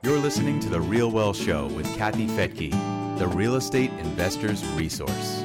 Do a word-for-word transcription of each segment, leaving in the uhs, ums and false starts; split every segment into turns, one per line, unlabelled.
You're listening to The Real Well Show with Kathy Fettke, the real estate investor's resource.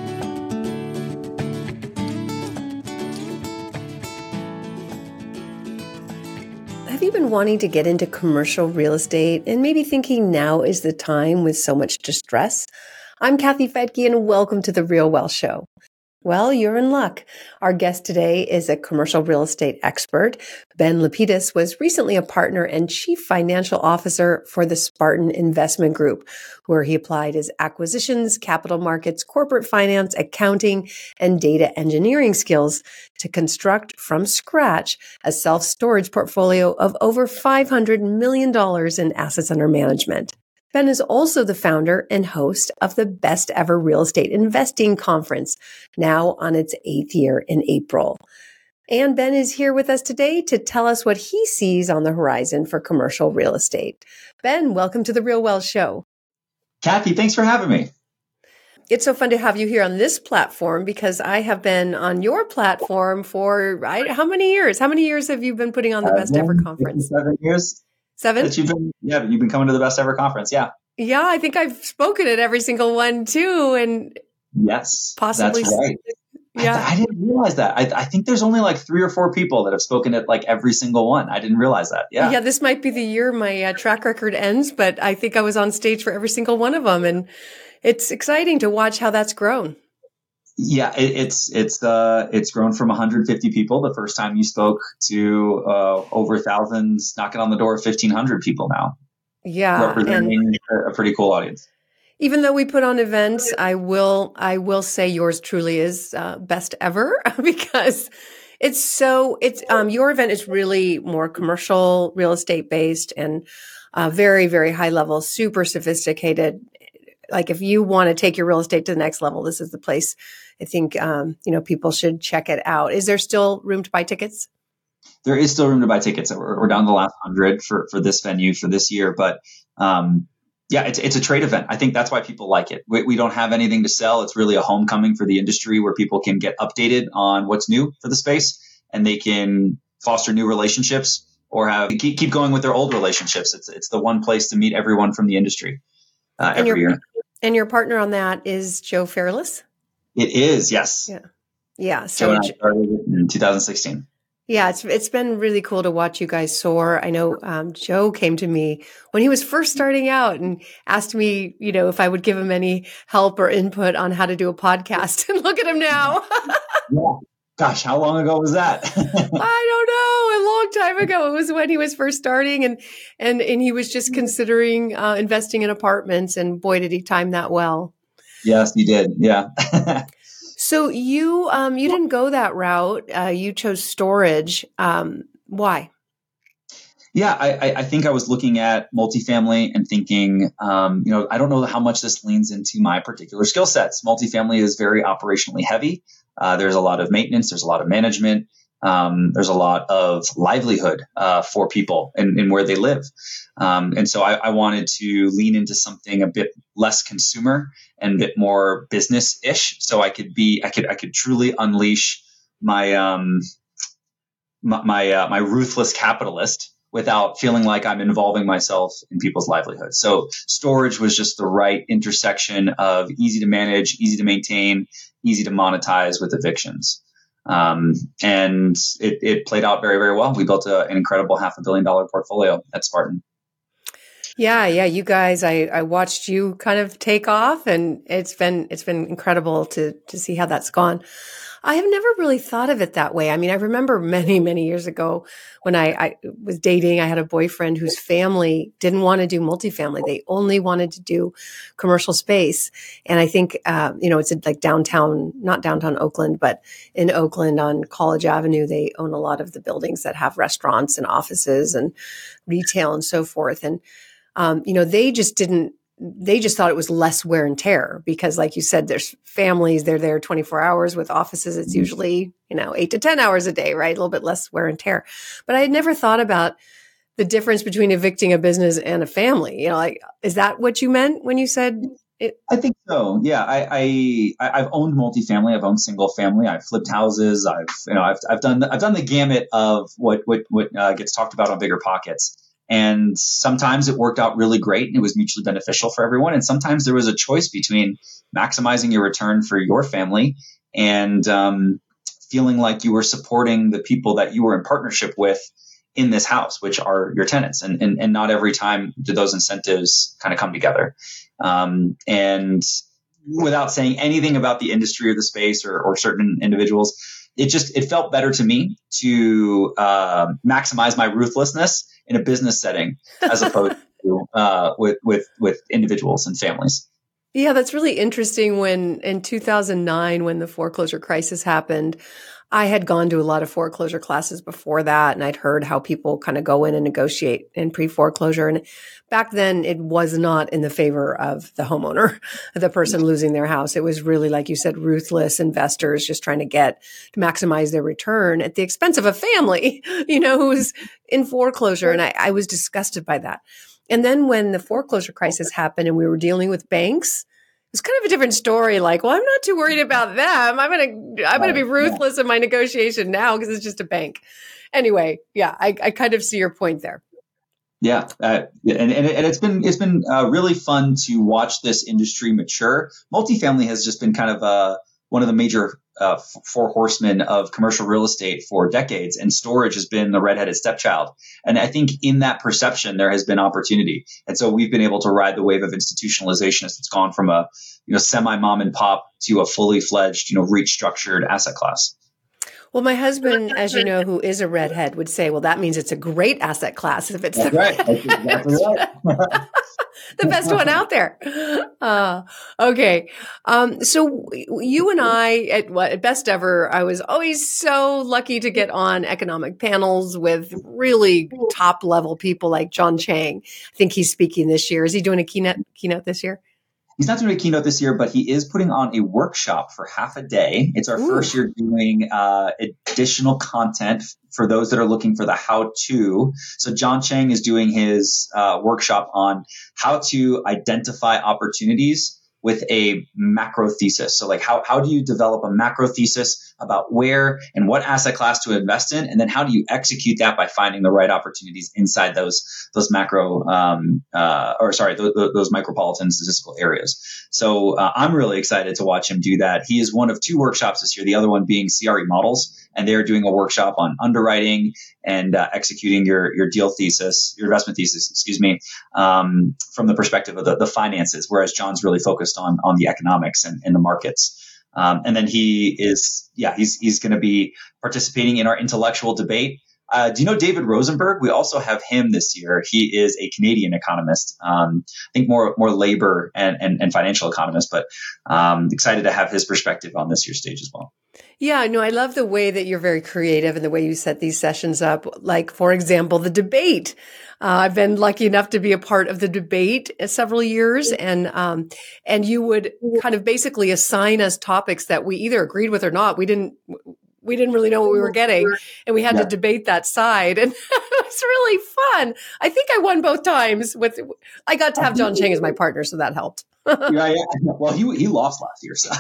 Have you been wanting to get into commercial real estate and maybe thinking now is the time with so much distress? I'm Kathy Fettke and welcome to The Real Well Show. Well, you're in luck. Our guest today is a commercial real estate expert. Ben Lapidus was recently a partner and chief financial officer for the Spartan Investment Group, where he applied his acquisitions, capital markets, corporate finance, accounting, and data engineering skills to construct from scratch a self-storage portfolio of over five hundred million dollars in assets under management. Ben is also the founder and host of the Best Ever Real Estate Investing Conference, now on its eighth year in April. And Ben is here with us today to tell us what he sees on the horizon for commercial real estate. Ben, welcome to The Real Well Show.
Kathy, thanks for having me.
It's so fun to have you here on this platform because I have been on your platform for, right, how many years? How many years have you been putting on the uh, Best Ever Conference?
Seven years.
Seven?
That you've been, yeah, you've been coming to the Best Ever Conference, yeah.
Yeah, I think I've spoken at every single one too, and
yes,
possibly.
That's right.
Yeah,
I, I didn't realize that. I, I think there's only like three or four people that have spoken at like every single one. I didn't realize that. Yeah,
yeah. This might be the year my uh, track record ends, but I think I was on stage for every single one of them, and it's exciting to watch how that's grown.
Yeah, it, it's it's uh it's grown from one hundred fifty people the first time you spoke to uh, over thousands, knocking on the door of fifteen hundred people now.
Yeah,
representing and a pretty cool audience.
Even though we put on events, I will I will say yours truly is uh, best ever because it's so it's um your event is really more commercial real estate based and uh, very very high level, super sophisticated. Like if you want to take your real estate to the next level, this is the place. I think um, you know people should check it out. Is there still room to buy tickets?
There is still room to buy tickets. We're, we're down to the last hundred for, for this venue for this year. But um, yeah, it's it's a trade event. I think that's why people like it. We, we don't have anything to sell. It's really a homecoming for the industry where people can get updated on what's new for the space and they can foster new relationships or have keep, keep going with their old relationships. It's it's the one place to meet everyone from the industry uh, every year.
And your partner on that is Joe Fairless?
It is, yes.
Yeah. Yeah. So
Joe and I started in two thousand sixteen.
Yeah, it's it's been really cool to watch you guys soar. I know um, Joe came to me when he was first starting out and asked me, you know, if I would give him any help or input on how to do a podcast. And look at him now.
Yeah. Gosh, how long ago was that?
I don't know. A long time ago. It was when he was first starting and and and he was just considering uh, investing in apartments. And boy, did he time that well.
Yes, he did. Yeah.
So you um, you didn't go that route. Uh, you chose storage. Um, why?
Yeah, I, I think I was looking at multifamily and thinking, um, you know, I don't know how much this leans into my particular skill sets. Multifamily is very operationally heavy. Uh, there's a lot of maintenance. There's a lot of management. Um, there's a lot of livelihood uh, for people in, in where they live. Um, and so I, I wanted to lean into something a bit less consumer and a bit more business-ish. So I could be, I could, I could truly unleash my, um, my, my, uh, my ruthless capitalist without feeling like I'm involving myself in people's livelihood. So storage was just the right intersection of easy to manage, easy to maintain, easy to monetize with evictions. Um, and it, it played out very, very well. We built a, an incredible half a billion dollar portfolio at Spartan.
Yeah. Yeah. You guys, I, I watched you kind of take off and it's been, it's been incredible to, to see how that's gone. I have never really thought of it that way. I mean, I remember many, many years ago when I, I was dating, I had a boyfriend whose family didn't want to do multifamily. They only wanted to do commercial space. And I think, uh, you know, it's like downtown, not downtown Oakland, but in Oakland on College Avenue, they own a lot of the buildings that have restaurants and offices and retail and so forth. And, um, you know, they just didn't, they just thought it was less wear and tear because like you said, there's families, they're there twenty-four hours with offices. It's usually, you know, eight to ten hours a day, right? A little bit less wear and tear. But I had never thought about the difference between evicting a business and a family. You know, like, is that what you meant when you said it?
I think so. Yeah. I, I, I've owned multifamily. I've owned single family. I've flipped houses. I've, you know, I've, I've done, I've done the gamut of what, what, what uh, gets talked about on Bigger Pockets. And sometimes it worked out really great and it was mutually beneficial for everyone. And sometimes there was a choice between maximizing your return for your family and um, feeling like you were supporting the people that you were in partnership with in this house, which are your tenants. And, and, and not every time do those incentives kind of come together. Um, and without saying anything about the industry or the space or, or certain individuals, it just, it felt better to me to uh, maximize my ruthlessness in a business setting as opposed to uh, with, with, with individuals and families.
Yeah, that's really interesting. When in two thousand nine, when the foreclosure crisis happened, I had gone to a lot of foreclosure classes before that, and I'd heard how people kind of go in and negotiate in pre-foreclosure. And back then, it was not in the favor of the homeowner, the person losing their house. It was really, like you said, ruthless investors just trying to get to maximize their return at the expense of a family, you know, who's in foreclosure. And I, I was disgusted by that. And then when the foreclosure crisis happened and we were dealing with banks, it's kind of a different story. Like, well, I'm not too worried about them. I'm going to, I'm going to be ruthless in my negotiation now because it's just a bank. Anyway, yeah, I, I kind of see your point there.
Yeah. Uh, and, and, and it's been, it's been uh, really fun to watch this industry mature. Multifamily has just been kind of uh, one of the major uh, four horsemen of commercial real estate for decades, and storage has been the redheaded stepchild. And I think in that perception, there has been opportunity. And so we've been able to ride the wave of institutionalization as it's gone from a, you know, semi mom and pop to a fully fledged, you know, REIT structured asset class.
Well, my husband, as you know, who is a redhead, would say, well, that means it's a great asset class if it's
That's
the
right. That's exactly right.
the best one out there. Uh, okay. Um, so you and I at what, at Best Ever, I was always so lucky to get on economic panels with really top level people like John Chang. I think he's speaking this year. Is he doing a keynote keynote this year?
He's not doing a keynote this year, but he is putting on a workshop for half a day. It's our Ooh. first year doing uh, additional content for those that are looking for the how-to. So John Chang is doing his uh, workshop on how to identify opportunities with a macro thesis. So like how, how do you develop a macro thesis about where and what asset class to invest in? And then how do you execute that by finding the right opportunities inside those, those macro, um, uh, or sorry, those, those micropolitan statistical areas. So uh, I'm really excited to watch him do that. He is one of two workshops this year, the other one being C R E models. And they're doing a workshop on underwriting and uh, executing your, your deal thesis, your investment thesis, excuse me, um, from the perspective of the, the finances, whereas John's really focused on, on the economics and, and the markets. Um, and then he is, yeah, he's, he's going to be participating in our intellectual debate. Uh, do you know David Rosenberg? We also have him this year. He is a Canadian economist. Um, I think more, more labor and, and, and financial economist, but um, excited to have his perspective on this year's stage as well.
Yeah, no, I love the way that you're very creative and the way you set these sessions up. Like, for example, the debate. Uh, I've been lucky enough to be a part of the debate several years, and um, and you would kind of basically assign us topics that we either agreed with or not. We didn't we didn't really know what we were getting, and we had yeah. to debate that side, and it was really fun. I think I won both times. With I got to have John Chang as my partner, so that helped.
yeah, yeah. Well, he he lost last year, so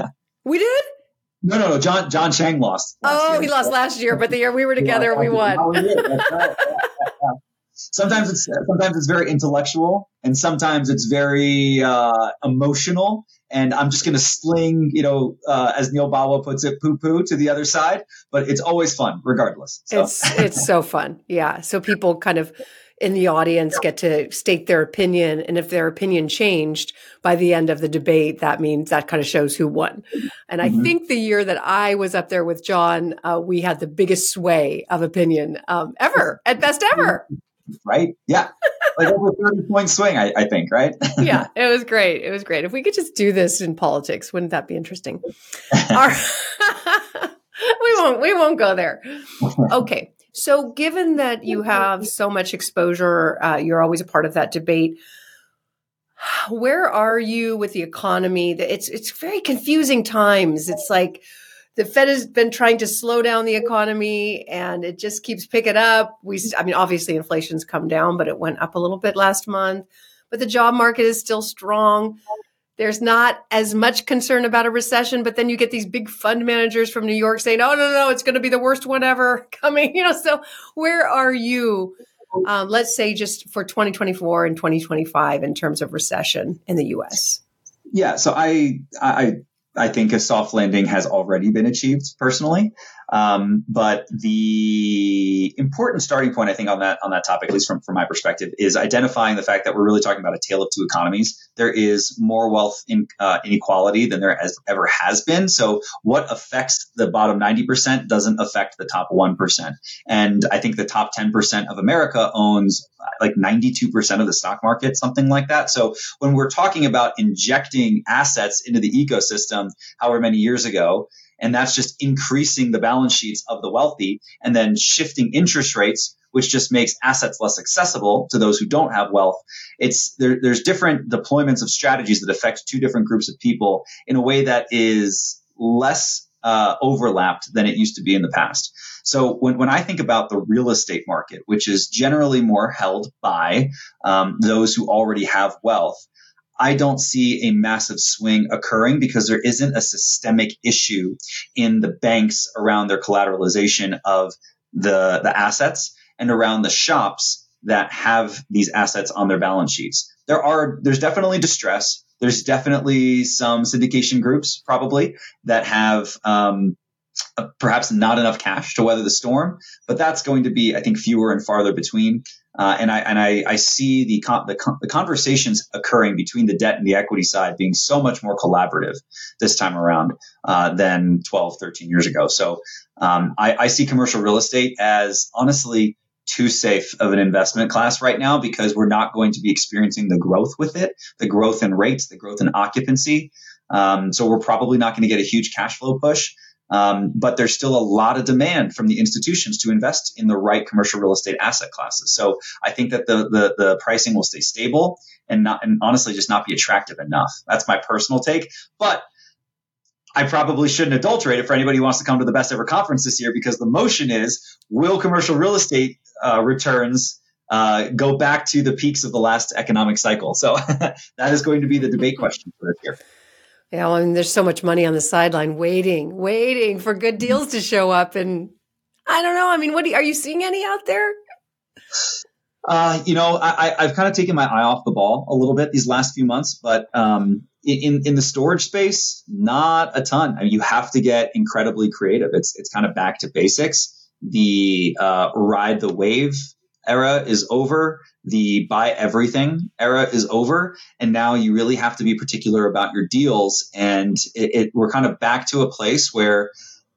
we did.
No, no, no. John John Chang lost.
Oh,
year.
he lost last year, but the year we were together, we won.
That's right. Yeah, yeah. Sometimes it's sometimes it's very intellectual, and sometimes it's very uh, emotional. And I'm just going to sling, you know, uh, as Neil Bawa puts it, poo poo to the other side. But it's always fun, regardless. So.
It's it's so fun, yeah. So people kind of in the audience get to state their opinion, and if their opinion changed by the end of the debate, that means that kind of shows who won. And I mm-hmm. think the year that I was up there with John, uh, we had the biggest sway of opinion um, ever at Best Ever.
Right? Yeah. Like over thirty point swing, I, I think, right?
Yeah, it was great. It was great. If we could just do this in politics, wouldn't that be interesting? Our, we won't, we won't go there. Okay. So given that you have so much exposure, uh, you're always a part of that debate. Where are you with the economy? It's, it's very confusing times. It's like, the Fed has been trying to slow down the economy, and it just keeps picking up. We, I mean, obviously inflation's come down, but it went up a little bit last month. But the job market is still strong. There's not as much concern about a recession, but then you get these big fund managers from New York saying, "Oh no, no, no, it's going to be the worst one ever coming." You know, so where are you um, let's say just for twenty twenty-four and twenty twenty-five in terms of recession in the U S?
Yeah, so I I I think a soft landing has already been achieved personally. Um, but the important starting point, I think, on that on that topic, at least from, from my perspective, is identifying the fact that we're really talking about a tale of two economies. There is more wealth in, uh, inequality than there has, ever has been. So what affects the bottom ninety percent doesn't affect the top one percent. And I think the top ten percent of America owns like ninety-two percent of the stock market, something like that. So when we're talking about injecting assets into the ecosystem, however many years ago, and that's just increasing the balance sheets of the wealthy and then shifting interest rates, which just makes assets less accessible to those who don't have wealth. It's there, there's different deployments of strategies that affect two different groups of people in a way that is less uh, overlapped than it used to be in the past. So when, when I think about the real estate market, which is generally more held by um, those who already have wealth, I don't see a massive swing occurring because there isn't a systemic issue in the banks around their collateralization of the, the assets and around the shops that have these assets on their balance sheets. There are, there's definitely distress. There's definitely some syndication groups probably that have, um, perhaps not enough cash to weather the storm, but that's going to be, I think, fewer and farther between. Uh, and I and I, I see the, con- the con- the conversations occurring between the debt and the equity side being so much more collaborative this time around uh, than twelve, thirteen years ago. So um, I, I see commercial real estate as honestly too safe of an investment class right now because we're not going to be experiencing the growth with it, the growth in rates, the growth in occupancy. Um, so we're probably not going to get a huge cash flow push. Um, but there's still a lot of demand from the institutions to invest in the right commercial real estate asset classes. So I think that the the, the pricing will stay stable and not, and honestly just not be attractive enough. That's my personal take. But I probably shouldn't adulterate it for anybody who wants to come to the Best Ever Conference this year because the motion is, will commercial real estate uh, returns uh, go back to the peaks of the last economic cycle? So that is going to be the debate question for this year.
Yeah, well, I mean, there's so much money on the sideline waiting, waiting for good deals to show up. And I don't know. I mean, what do you, are you seeing any out there?
Uh, you know, I, I've kind of taken my eye off the ball a little bit these last few months, but um, in in the storage space, not a ton. I mean, you have to get incredibly creative. It's it's kind of back to basics. The uh, ride the wave era is over. The buy everything era is over. And now you really have to be particular about your deals. And it, it, we're kind of back to a place where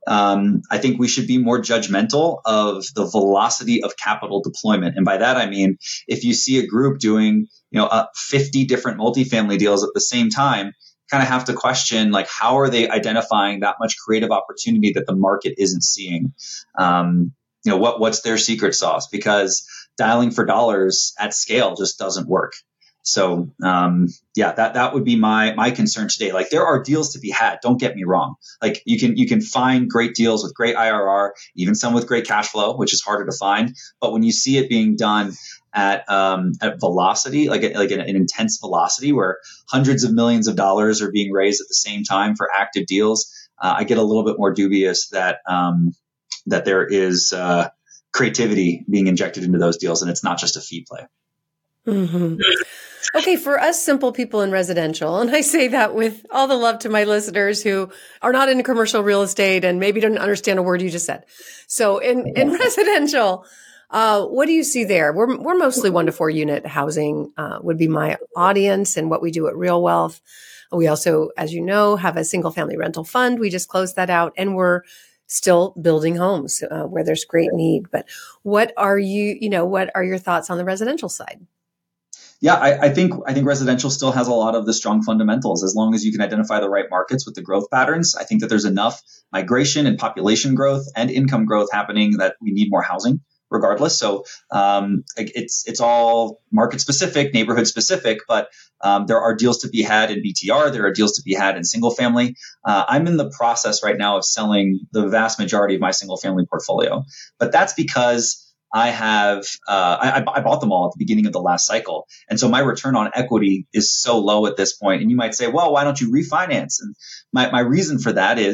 um, I think we should be more judgmental of the velocity of capital deployment. And by that, I mean, if you see a group doing, you know, uh, fifty different multifamily deals at the same time, kind of have to question, like, how are they identifying that much creative opportunity that the market isn't seeing? Um, you know, what what's their secret sauce? Because dialing for dollars at scale just doesn't work. So, um, yeah, that, that would be my, my concern today. Like, there are deals to be had. Don't get me wrong. Like, you can, you can find great deals with great I R R, even some with great cash flow, which is harder to find. But when you see it being done at, um, at velocity, like, a, like an, an intense velocity where hundreds of millions of dollars are being raised at the same time for active deals, uh, I get a little bit more dubious that, um, that there is, uh, creativity being injected into those deals, and it's not just a fee play.
Mm-hmm. Okay, for us simple people in residential, and I say that with all the love to my listeners who are not into commercial real estate and maybe don't understand a word you just said. So in, in residential, uh, what do you see there? We're we're mostly one to four unit housing uh, would be my audience and what we do at Real Wealth. We also, as you know, have a single family rental fund. We just closed that out, and we're still building homes uh, where there's great need. But what are you, you know, what are your thoughts on the residential side?
Yeah, I, I think I think residential still has a lot of the strong fundamentals. As long as you can identify the right markets with the growth patterns, I think that there's enough migration and population growth and income growth happening that we need more housing regardless. So um, it's it's all market specific, neighborhood specific, but um, there are deals to be had in B T R. There are deals to be had in single family. Uh, I'm in the process right now of selling the vast majority of my single family portfolio, but that's because I have uh, I, I bought them all at the beginning of the last cycle, and so my return on equity is so low at this point. And you might say, well, why don't you refinance? And my my reason for that is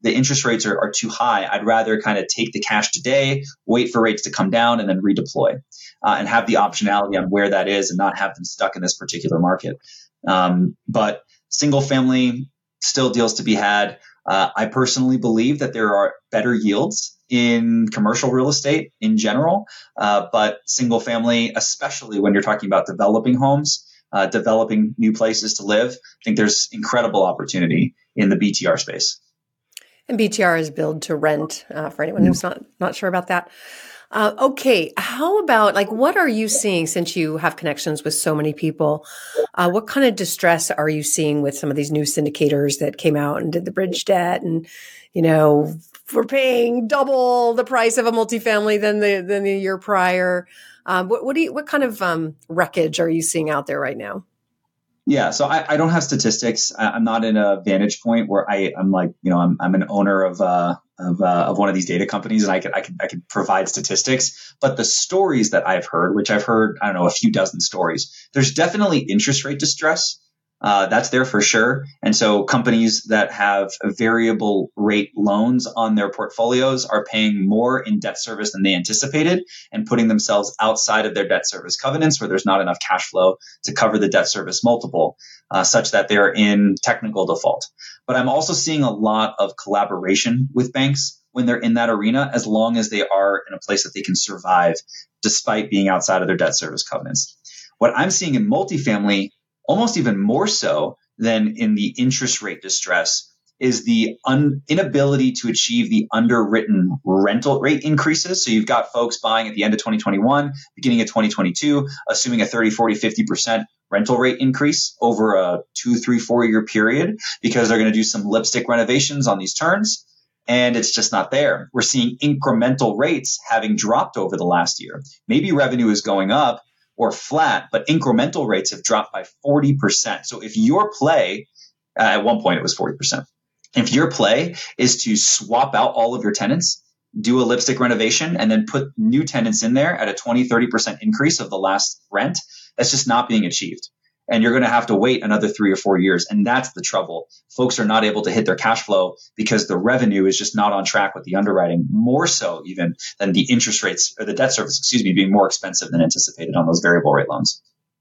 the interest rates are, are too high. I'd rather kind of take the cash today, wait for rates to come down, and then redeploy uh, and have the optionality on where that is and not have them stuck in this particular market. Um, but single family, still deals to be had. Uh, I personally believe that there are better yields in commercial real estate in general, uh, but single family, especially when you're talking about developing homes, uh, developing new places to live, I think there's incredible opportunity in the B T R space.
And B T R is build to rent, uh, for anyone who's not, not sure about that. Uh, okay. How about, like, what are you seeing since you have connections with so many people? Uh, what kind of distress are you seeing with some of these new syndicators that came out and did the bridge debt and, you know, we're paying double the price of a multifamily than the, than the year prior? Um, what, what do you, what kind of, um, wreckage are you seeing out there right now?
Yeah, so I, I don't have statistics. I, I'm not in a vantage point where I, I'm like, you know, I'm, I'm an owner of uh, of, uh, of one of these data companies, and I can I can I can provide statistics. But the stories that I've heard, which I've heard, I don't know, a few dozen stories, there's definitely interest rate distress. Uh, that's there for sure. And so companies that have variable rate loans on their portfolios are paying more in debt service than they anticipated and putting themselves outside of their debt service covenants where there's not enough cash flow to cover the debt service multiple, uh, such that they're in technical default. But I'm also seeing a lot of collaboration with banks when they're in that arena, as long as they are in a place that they can survive despite being outside of their debt service covenants. What I'm seeing in multifamily, almost even more so than in the interest rate distress, is the un- inability to achieve the underwritten rental rate increases. So you've got folks buying at the end of twenty twenty-one, beginning of twenty twenty-two, assuming a thirty, forty, fifty percent rental rate increase over a two, three, four year period because they're going to do some lipstick renovations on these turns. And it's just not there. We're seeing incremental rates having dropped over the last year. Maybe revenue is going up or flat, but incremental rates have dropped by forty percent. So if your play, uh, at one point it was forty percent. If your play is to swap out all of your tenants, do a lipstick renovation, and then put new tenants in there at a twenty, thirty percent increase of the last rent, that's just not being achieved. And you're going to have to wait another three or four years. And that's the trouble. Folks are not able to hit their cash flow because the revenue is just not on track with the underwriting, more so even than the interest rates or the debt service, excuse me, being more expensive than anticipated on those variable rate loans.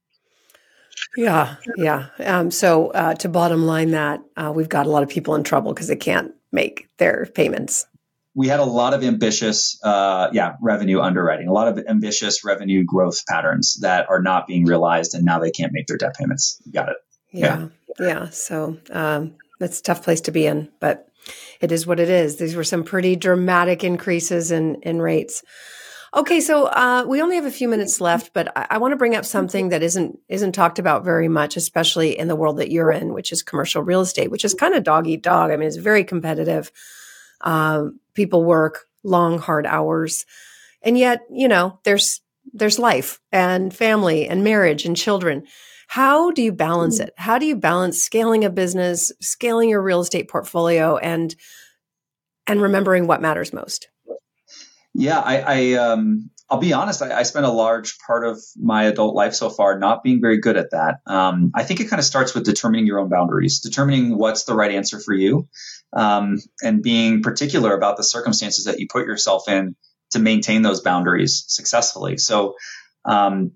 Yeah, yeah. Um, so uh, to bottom line that, uh, we've got a lot of people in trouble because they can't make their payments.
We had a lot of ambitious, uh, yeah, revenue underwriting, a lot of ambitious revenue growth patterns that are not being realized, and now they can't make their debt payments. You got it.
Yeah, yeah. yeah. So um, that's a tough place to be in, but it is what it is. These were some pretty dramatic increases in in rates. Okay, so uh, we only have a few minutes left, but I, I want to bring up something that isn't isn't talked about very much, especially in the world that you're in, which is commercial real estate, which is kind of dog eat dog. I mean, it's very competitive. Um, people work long, hard hours, and yet, you know, there's there's life and family and marriage and children. How do you balance it? How do you balance scaling a business, scaling your real estate portfolio, and and remembering what matters most?
Yeah, I, I um, I'll be honest. I, I spent a large part of my adult life so far not being very good at that. Um, I think it kind of starts with determining your own boundaries, determining what's the right answer for you, um, and being particular about the circumstances that you put yourself in to maintain those boundaries successfully. So, um,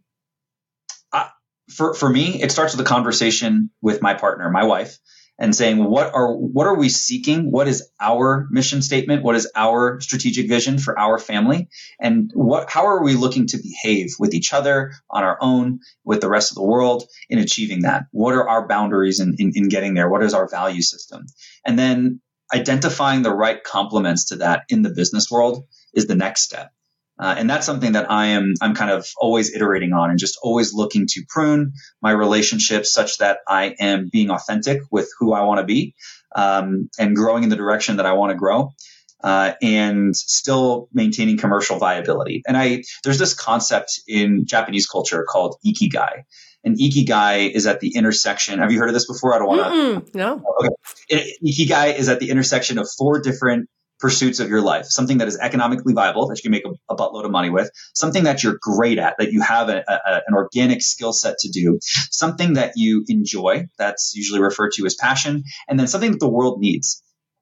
I, for for me, it starts with a conversation with my partner, my wife, and saying, what are what are we seeking? What is our mission statement? What is our strategic vision for our family? And what how are we looking to behave with each other, on our own, with the rest of the world in achieving that? What are our boundaries in, in, in getting there? What is our value system? And then identifying the right complements to that in the business world is the next step. Uh, and that's something that I am, I'm kind of always iterating on and just always looking to prune my relationships such that I am being authentic with who I want to be, um, and growing in the direction that I want to grow, uh, and still maintaining commercial viability. And I, there's this concept in Japanese culture called ikigai. And ikigai is at the intersection. Have you heard of this before? I don't want to.
No.
Okay. Ikigai is at the intersection of four different pursuits of your life, something that is economically viable, that you can make a, a buttload of money with, something that you're great at, that you have a, a, an organic skill set to do, something that you enjoy, that's usually referred to as passion, and then something that the world needs.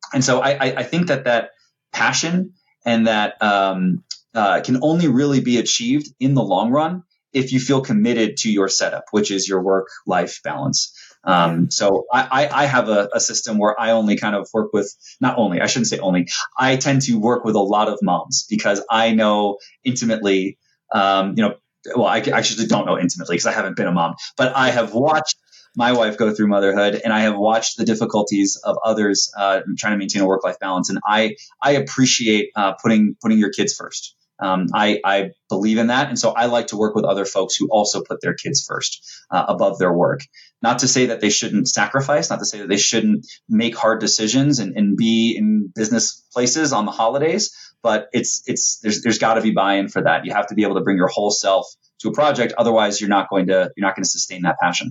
And so I, I, I think that that passion and that um, uh, can only really be achieved in the long run if you feel committed to your setup, which is your work-life balance. Um, so I, I have a, a system where I only kind of work with, not only, I shouldn't say only, I tend to work with a lot of moms because I know intimately, um, you know, well, I actually don't know intimately because I haven't been a mom, but I have watched my wife go through motherhood, and I have watched the difficulties of others uh, trying to maintain a work-life balance. And I, I appreciate uh, putting putting your kids first. Um, I, I believe in that. And so I like to work with other folks who also put their kids first uh, above their work. Not to say that they shouldn't sacrifice, not to say that they shouldn't make hard decisions and, and be in business places on the holidays, but it's it's there's there's got to be buy-in for that. You have to be able to bring your whole self to a project. Otherwise, you're not going to you're not going to sustain that passion.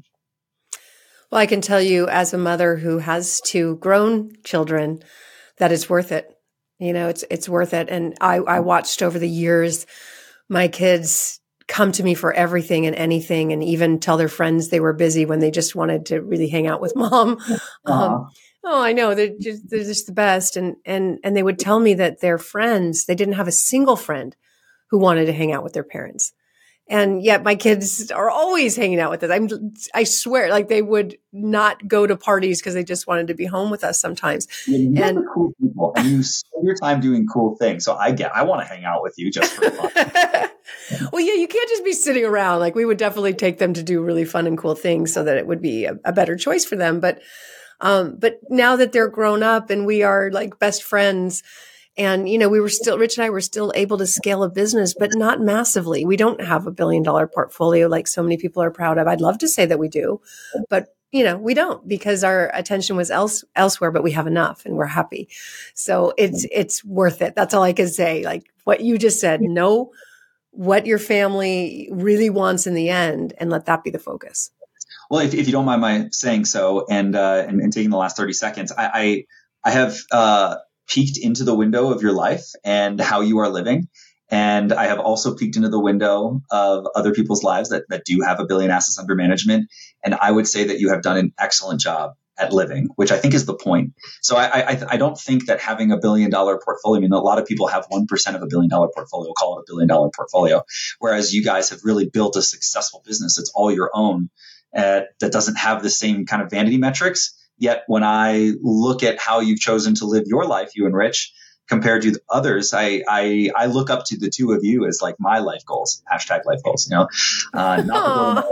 Well, I can tell you as a mother who has two grown children that it's worth it. You know, it's it's worth it. And I, I watched over the years my kids come to me for everything and anything, and even tell their friends they were busy when they just wanted to really hang out with mom. Um, oh, I know, they're just, they're just the best. And and and they would tell me that their friends, they didn't have a single friend who wanted to hang out with their parents. And yet my kids are always hanging out with us. I'm, I swear, like they would not go to parties because they just wanted to be home with us sometimes.
Yeah, you
and
are cool people, and you spend your time doing cool things. So I get, I want to hang out with you just for fun.
Well, yeah, you can't just be sitting around. Like we would definitely take them to do really fun and cool things so that it would be a, a better choice for them. But, um, but now that they're grown up and we are like best friends. And, you know, we were still, Rich and I were still able to scale a business, but not massively. We don't have a billion dollar portfolio like so many people are proud of. I'd love to say that we do, but, you know, we don't because our attention was else, elsewhere, but we have enough and we're happy. So it's, it's worth it. That's all I can say. Like what you just said, know what your family really wants in the end and let that be the focus.
Well, if, if you don't mind my saying so and, uh, and, and taking the last thirty seconds, I, I, I have, uh, peeked into the window of your life and how you are living. And I have also peeked into the window of other people's lives that, that do have a billion assets under management. And I would say that you have done an excellent job at living, which I think is the point. So I, I, I don't think that having a billion dollar portfolio, I mean, a lot of people have one percent of a billion dollar portfolio, call it a billion dollar portfolio. Whereas you guys have really built a successful business. It's all your own uh, that doesn't have the same kind of vanity metrics. Yet when I look at how you've chosen to live your life, you and Rich, compared to others, I, I, I look up to the two of you as like my life goals, hashtag life goals, you know, uh, not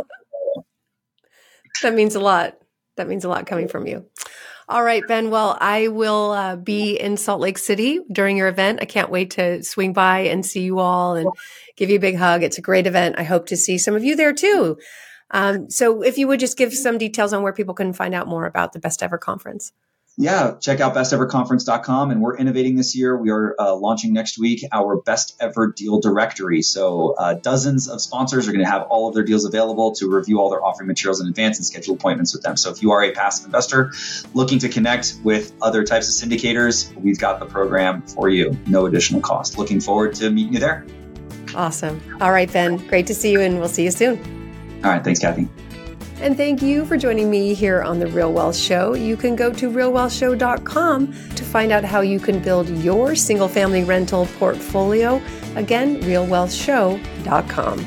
that means a lot. That means a lot coming from you. All right, Ben. Well, I will uh, be in Salt Lake City during your event. I can't wait to swing by and see you all and give you a big hug. It's a great event. I hope to see some of you there too. Um, so if you would just give some details on where people can find out more about the Best Ever Conference.
Yeah, check out best ever conference dot com. And we're innovating this year. We are uh, launching next week our Best Ever Deal Directory. So uh, dozens of sponsors are going to have all of their deals available to review all their offering materials in advance and schedule appointments with them. So if you are a passive investor looking to connect with other types of syndicators, we've got the program for you. No additional cost. Looking forward to meeting you there.
Awesome. All right, Ben. Great to see you, and we'll see you soon.
All right. Thanks, Kathy.
And thank you for joining me here on The Real Wealth Show. You can go to real wealth show dot com to find out how you can build your single-family rental portfolio. Again, real wealth show dot com.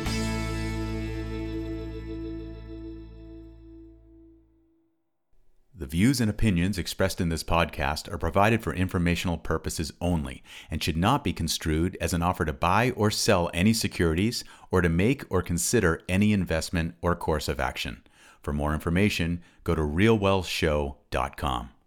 The views and opinions expressed in this podcast are provided for informational purposes only and should not be construed as an offer to buy or sell any securities or to make or consider any investment or course of action. For more information, go to real wealth show dot com.